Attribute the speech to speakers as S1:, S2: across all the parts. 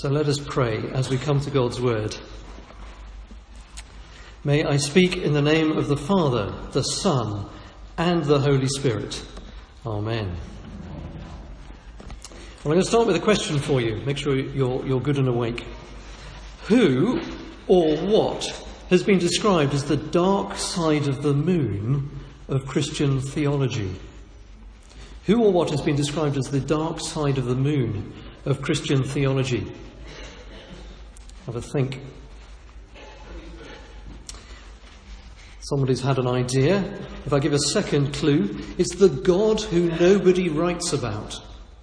S1: So let us pray as we come to God's word. May I speak in the name of the Father, the Son, and the Holy Spirit. Amen. Well, I'm going to start with a question for you. Make sure you're good and awake. Who or what has been described as the dark side of the moon of Christian theology? Who or what has been described as the dark side of the moon of Christian theology? Have a think. Somebody's had an idea. If I give a second clue, it's the God who nobody writes about.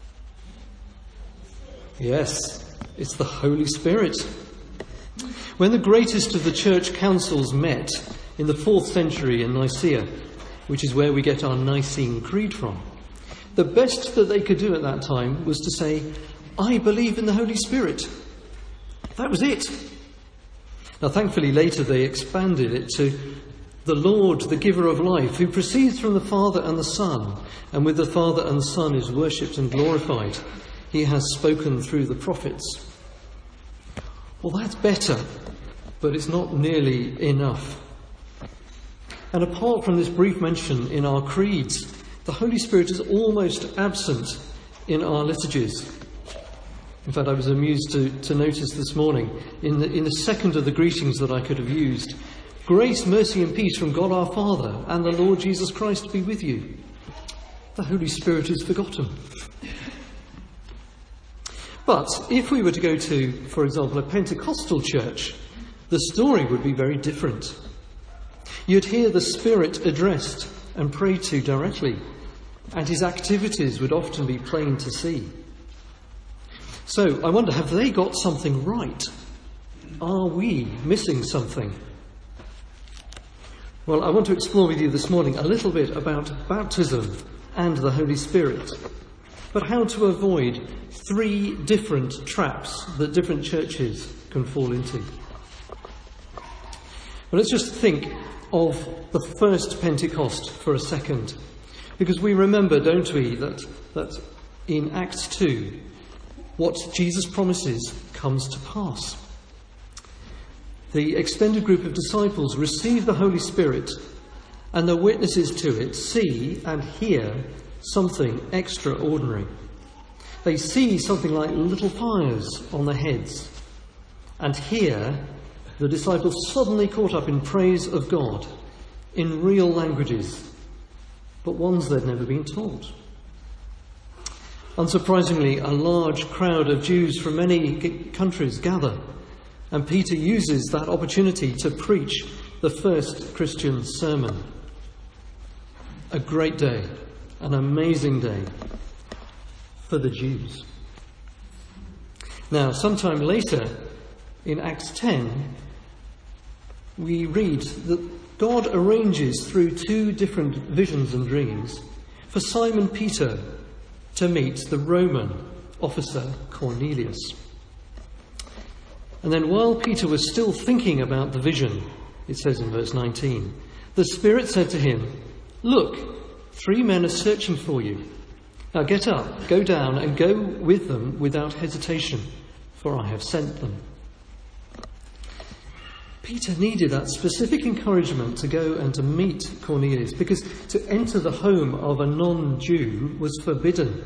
S1: Yes, it's the Holy Spirit. When the greatest of the church councils met in the 4th century in Nicaea, which is where we get our Nicene Creed from, the best that they could do at that time was to say, I believe in the Holy Spirit. That was it. Now, thankfully, later they expanded it to the Lord, the giver of life, who proceeds from the Father and the Son, and with the Father and the Son is worshipped and glorified. He has spoken through the prophets. Well, that's better, but it's not nearly enough. And apart from this brief mention in our creeds, the Holy Spirit is almost absent in our liturgies. In fact, I was amused to notice this morning, in the second of the greetings that I could have used, grace, mercy and peace from God our Father and the Lord Jesus Christ be with you. The Holy Spirit is forgotten. But if we were to go to, for example, a Pentecostal church, the story would be very different. You'd hear the Spirit addressed and prayed to directly, and his activities would often be plain to see. So I wonder, have they got something right? Are we missing something? Well, I want to explore with you this morning a little bit about baptism and the Holy Spirit, but how to avoid 3 different traps that different churches can fall into. Well, let's just think of the first Pentecost for a second, because we remember, don't we, that in Acts 2, what Jesus promises comes to pass. The extended group of disciples receive the Holy Spirit, and the witnesses to it see and hear something extraordinary. They see something like little fires on their heads, and hear the disciples suddenly caught up in praise of God in real languages, but ones they'd never been taught. Unsurprisingly, a large crowd of Jews from many countries gather, and Peter uses that opportunity to preach the first Christian sermon. A great day, an amazing day for the Jews. Now, sometime later, in Acts 10, we read that God arranges through 2 different visions and dreams for Simon Peter to meet the Roman officer Cornelius. And then while Peter was still thinking about the vision, it says in verse 19, the Spirit said to him, look, 3 men are searching for you. Now get up, go down and go with them without hesitation, for I have sent them. Peter needed that specific encouragement to go and to meet Cornelius, because to enter the home of a non-Jew was forbidden.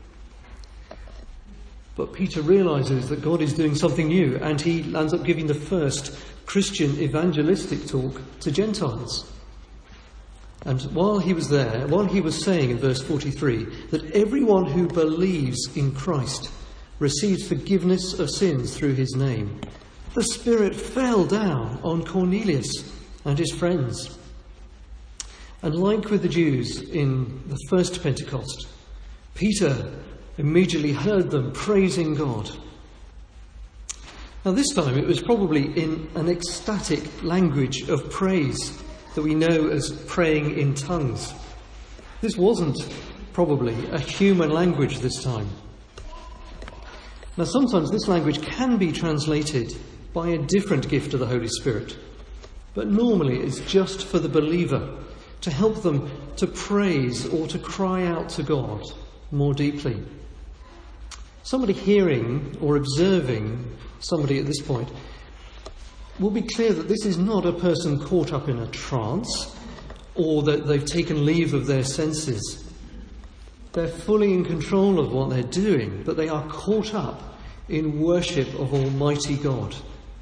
S1: But Peter realizes that God is doing something new, and he ends up giving the first Christian evangelistic talk to Gentiles. And while he was there, while he was saying in verse 43 that everyone who believes in Christ receives forgiveness of sins through his name, the Spirit fell down on Cornelius and his friends. And like with the Jews in the first Pentecost, Peter immediately heard them praising God. Now this time it was probably in an ecstatic language of praise that we know as praying in tongues. This wasn't probably a human language this time. Now sometimes this language can be translated by a different gift of the Holy Spirit, but normally it's just for the believer to help them to praise or to cry out to God more deeply. somebody hearing or observing somebody at this point will be clear that this is not a person caught up in a trance or that they've taken leave of their senses. They're fully in control of what they're doing, but they are caught up in worship of Almighty God.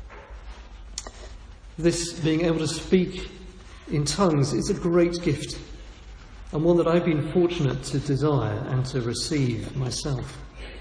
S1: This being able to speak in tongues is a great gift, and one that I've been fortunate to desire and to receive myself.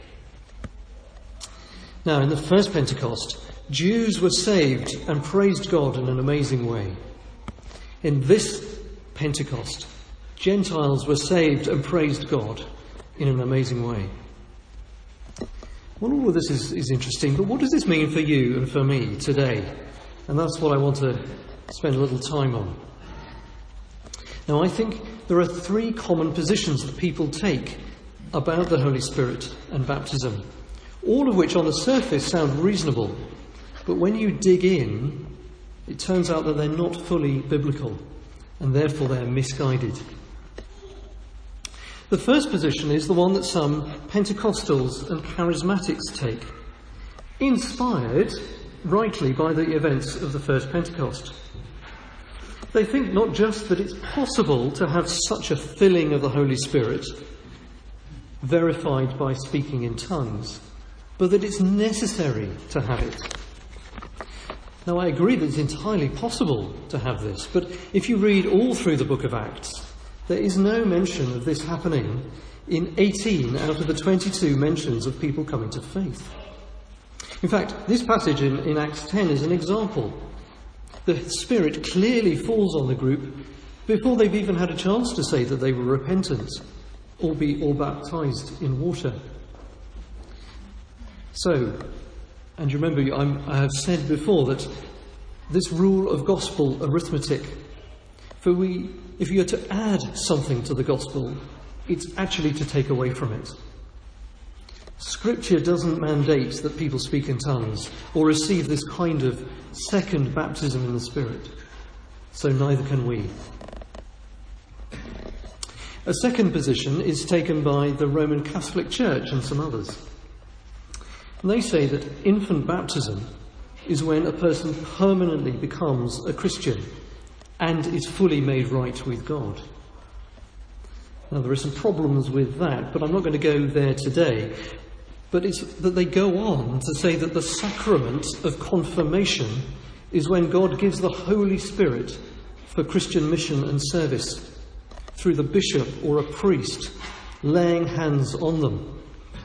S1: Now, in the first Pentecost, Jews were saved and praised God in an amazing way. In this Pentecost, Gentiles were saved and praised God in an amazing way. Well, all of this is interesting, but what does this mean for you and for me today? And that's what I want to spend a little time on. Now, I think there are three common positions that people take about the Holy Spirit and baptism, all of which on the surface sound reasonable, but when you dig in, it turns out that they're not fully biblical, and therefore they're misguided. The first position is the one that some Pentecostals and Charismatics take, inspired rightly by the events of the first Pentecost. They think not just that it's possible to have such a filling of the Holy Spirit, verified by speaking in tongues, but that it's necessary to have it. Now, I agree that it's entirely possible to have this, but if you read all through the book of Acts, there is no mention of this happening in 18 out of the 22 mentions of people coming to faith. In fact, this passage in Acts 10 is an example. The Spirit clearly falls on the group before they've even had a chance to say that they were repentant or baptized in water. So, and you remember, I have said before that this rule of gospel arithmetic, if you are to add something to the gospel, it's actually to take away from it. Scripture doesn't mandate that people speak in tongues or receive this kind of second baptism in the Spirit. So neither can we. A second position is taken by the Roman Catholic Church and some others. And they say that infant baptism is when a person permanently becomes a Christian and is fully made right with God. Now, there are some problems with that, but I'm not going to go there today. But it's that they go on to say that the sacrament of confirmation is when God gives the Holy Spirit for Christian mission and service through the bishop or a priest laying hands on them.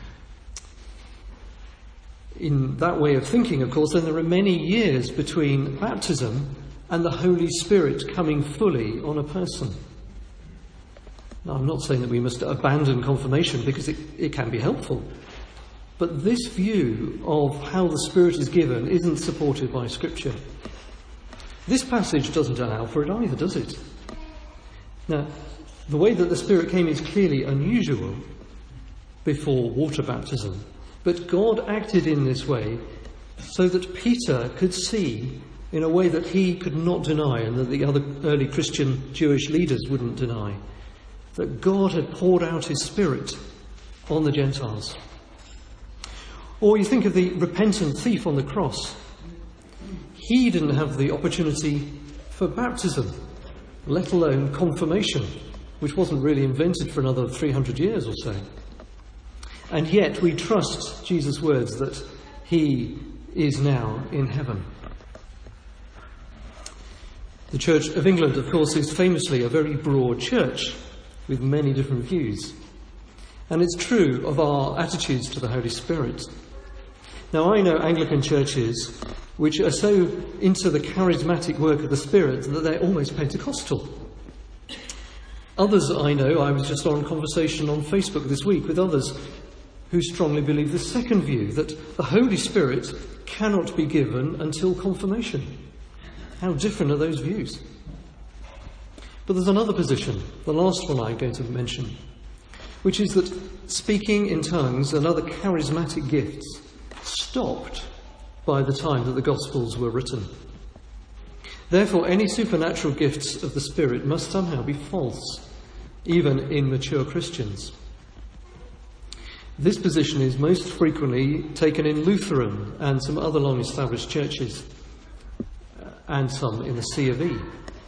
S1: In that way of thinking, of course, then there are many years between baptism and the Holy Spirit coming fully on a person. Now, I'm not saying that we must abandon confirmation because it can be helpful. But this view of how the Spirit is given isn't supported by Scripture. This passage doesn't allow for it either, does it? Now, the way that the Spirit came is clearly unusual before water baptism. But God acted in this way so that Peter could see in a way that he could not deny and that the other early Christian Jewish leaders wouldn't deny, that God had poured out his Spirit on the Gentiles. Or you think of the repentant thief on the cross. He didn't have the opportunity for baptism, let alone confirmation, which wasn't really invented for another 300 years or so. And yet we trust Jesus' words that he is now in heaven. The Church of England, of course, is famously a very broad church with many different views. And it's true of our attitudes to the Holy Spirit. Now, I know Anglican churches which are so into the charismatic work of the Spirit that they're almost Pentecostal. Others I know, I was just on a conversation on Facebook this week with others who strongly believe the second view, that the Holy Spirit cannot be given until confirmation. How different are those views? But there's another position, the last one I'm going to mention, which is that speaking in tongues and other charismatic gifts stopped by the time that the Gospels were written. Therefore, any supernatural gifts of the Spirit must somehow be false, even in mature Christians. This position is most frequently taken in Lutheran and some other long-established churches, and some in the C of E.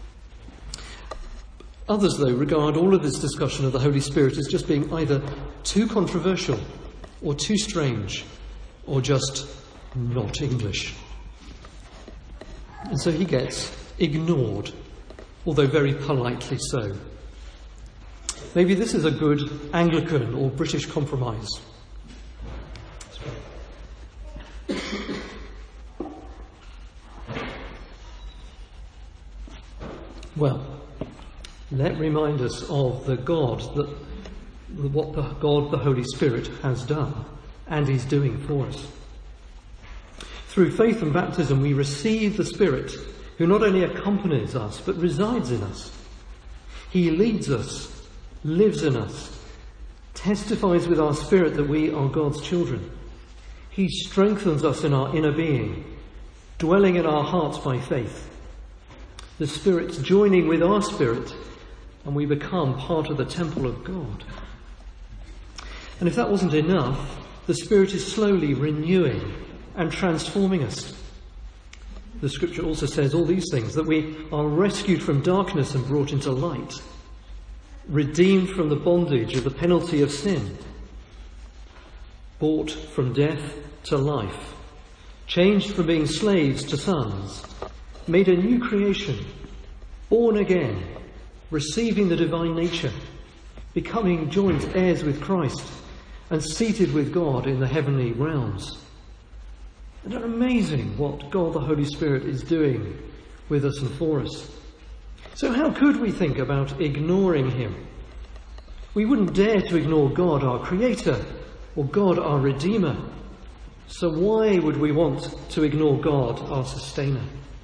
S1: Others, though, regard all of this discussion of the Holy Spirit as just being either too controversial or too strange or just not English. And so he gets ignored, although very politely so. Maybe this is a good Anglican or British compromise. Well, let remind us of what God, the Holy Spirit, has done and is doing for us. Through faith and baptism, we receive the Spirit, who not only accompanies us, but resides in us. He leads us, lives in us, testifies with our spirit that we are God's children. He strengthens us in our inner being, dwelling in our hearts by faith. The Spirit's joining with our spirit, and we become part of the temple of God. And if that wasn't enough, the Spirit is slowly renewing and transforming us. The Scripture also says all these things, that we are rescued from darkness and brought into light, redeemed from the bondage of the penalty of sin, bought from death to life, changed from being slaves to sons, made a new creation, born again, receiving the divine nature, becoming joint heirs with Christ, and seated with God in the heavenly realms. Isn't it amazing what God the Holy Spirit is doing with us and for us? So how could we think about ignoring him? We wouldn't dare to ignore God, our Creator, or God, our Redeemer. So why would we want to ignore God, our Sustainer?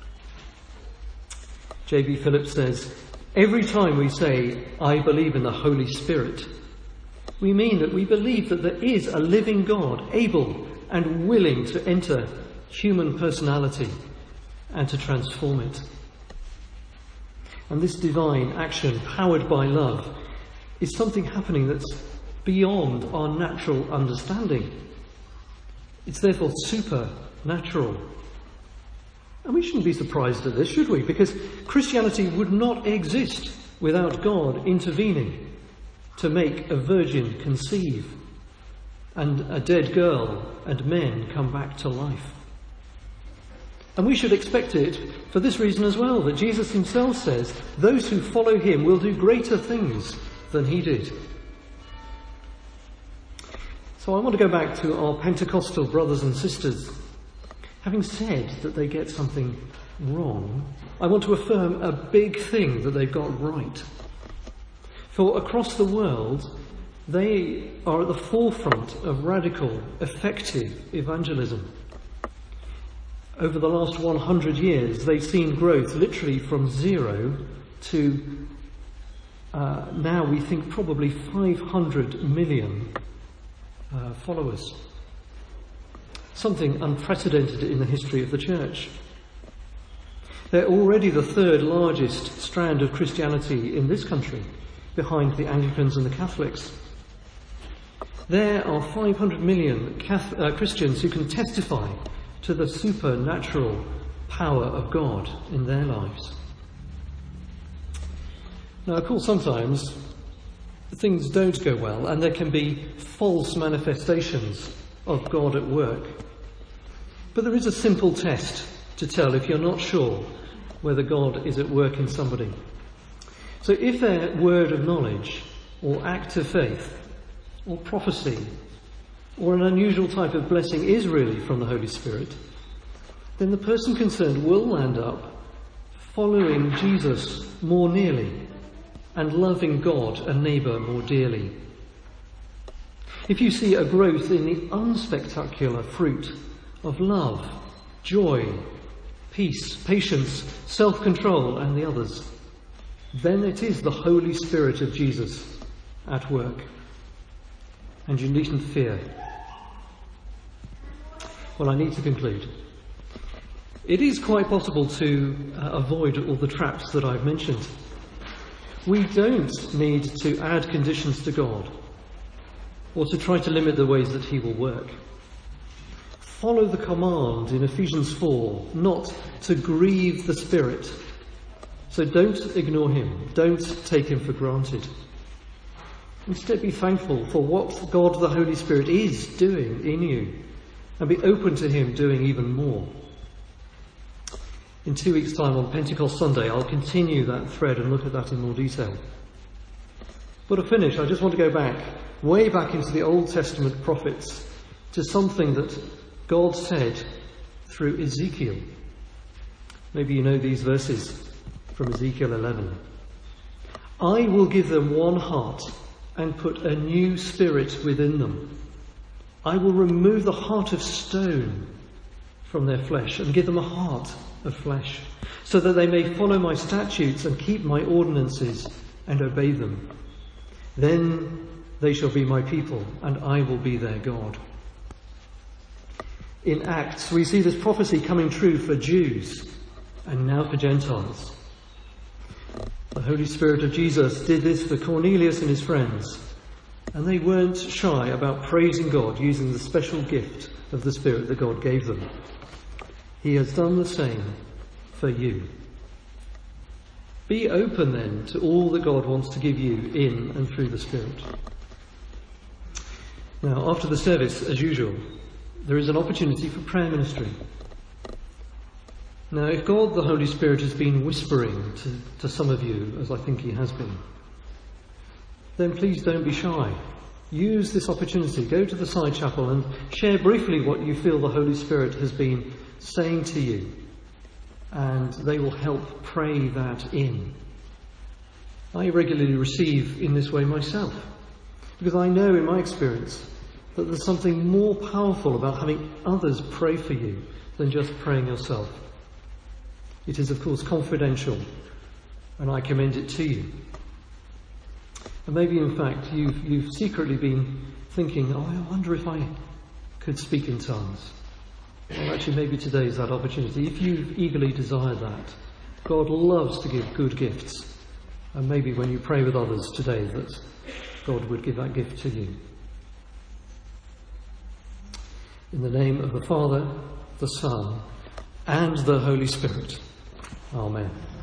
S1: J.B. Phillips says, every time we say, I believe in the Holy Spirit, we mean that we believe that there is a living God, able and willing to enter human personality and to transform it. And this divine action, powered by love, is something happening that's beyond our natural understanding. It's therefore supernatural. And we shouldn't be surprised at this, should we? Because Christianity would not exist without God intervening to make a virgin conceive and a dead girl and men come back to life. And we should expect it for this reason as well, that Jesus himself says, those who follow him will do greater things than he did. So I want to go back to our Pentecostal brothers and sisters. Having said that they get something wrong, I want to affirm a big thing that they've got right. For across the world, they are at the forefront of radical, effective evangelism. Over the last 100 years, they've seen growth literally from 0 to now we think probably 500 million followers. Something unprecedented in the history of the church. They're already the third largest strand of Christianity in this country, behind the Anglicans and the Catholics. There are 500 million Christians who can testify to the supernatural power of God in their lives. Now, of course, sometimes things don't go well, and there can be false manifestations of God at work. But there is a simple test to tell if you're not sure whether God is at work in somebody. So if their word of knowledge, or act of faith, or prophecy, or an unusual type of blessing is really from the Holy Spirit, then the person concerned will land up following Jesus more nearly and loving God and neighbour more dearly. If you see a growth in the unspectacular fruit of love, joy, peace, patience, self-control and the others, then it is the Holy Spirit of Jesus at work. And you needn't fear. Well, I need to conclude. It is quite possible to avoid all the traps that I've mentioned. We don't need to add conditions to God. or to try to limit the ways that he will work. Follow the command in Ephesians 4, not to grieve the Spirit. So don't ignore him. Don't take him for granted. Instead, be thankful for what God the Holy Spirit is doing in you, and be open to him doing even more. In 2 weeks' time, on Pentecost Sunday, I'll continue that thread and look at that in more detail. But to finish, I just want to go back, way back into the Old Testament prophets, to something that God said through Ezekiel. Maybe you know these verses from Ezekiel 11. I will give them one heart and put a new spirit within them. I will remove the heart of stone from their flesh and give them a heart of flesh, so that they may follow my statutes and keep my ordinances and obey them. Then they shall be my people, and I will be their God. In Acts, we see this prophecy coming true for Jews and now for Gentiles. The Holy Spirit of Jesus did this for Cornelius and his friends, and they weren't shy about praising God using the special gift of the Spirit that God gave them. He has done the same for you. Be open then to all that God wants to give you in and through the Spirit. Now, after the service, as usual, there is an opportunity for prayer ministry. Now, if God the Holy Spirit has been whispering to some of you, as I think he has been, then please don't be shy. Use this opportunity. Go to the side chapel and share briefly what you feel the Holy Spirit has been saying to you, and they will help pray that in. I regularly receive in this way myself, because I know in my experience that there's something more powerful about having others pray for you than just praying yourself. It is, of course, confidential, and I commend it to you. And maybe, in fact, you've secretly been thinking, I wonder if I could speak in tongues. Well, actually, maybe today is that opportunity. If you eagerly desire that, God loves to give good gifts. And maybe when you pray with others today, that God would give that gift to you. In the name of the Father, the Son, and the Holy Spirit. Amen.